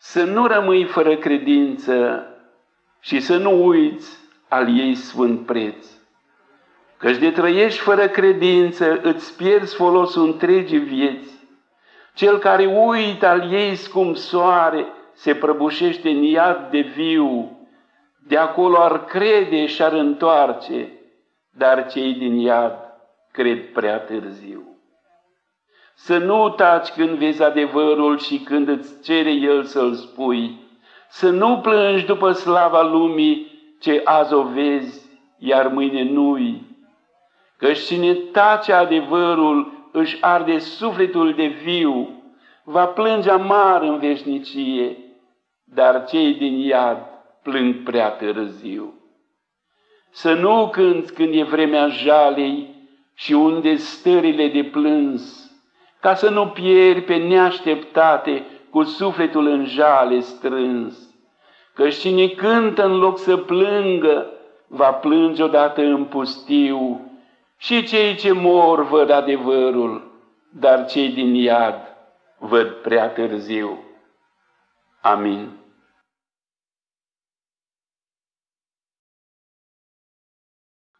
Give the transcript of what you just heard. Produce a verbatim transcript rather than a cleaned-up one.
să nu rămâi fără credință și să nu uiți al ei sfânt preț. Căci de trăiești fără credință, îți pierzi folosul întregii vieți. Cel care uită al ei scump soare, se prăbușește în iad de viu. De acolo ar crede și ar întoarce, dar cei din iad cred prea târziu. Să nu taci când vezi adevărul și când îți cere el să-l spui. Să nu plângi după slava lumii ce azi o vezi, iar mâine nu-i. Căci cine tace adevărul își arde sufletul de viu, va plânge amar în veșnicie, dar cei din iad plâng prea târziu. Să nu cânți când e vremea jalei și unde stările de plâns, ca să nu pieri pe neașteptate cu sufletul în jale strâns. Căci cine cântă în loc să plângă, va plânge odată în pustiu, și cei ce mor văd adevărul, dar cei din iad văd prea târziu. Amin.